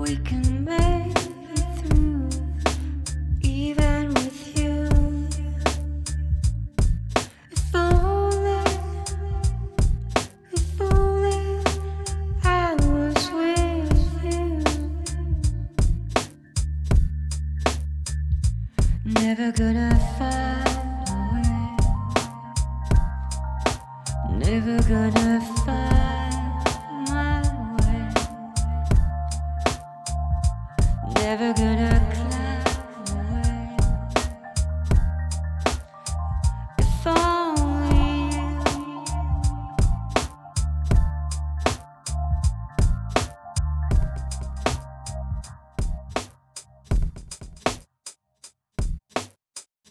We can make it through, even with you. If only, if only I was with you. Never gonna find a way. Never gonna find